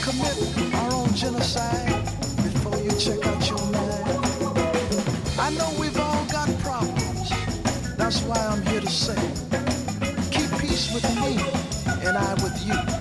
commit our own genocide before you check out your mind. I know we've all got problems. That's why I'm here to say, keep peace with me and I with you.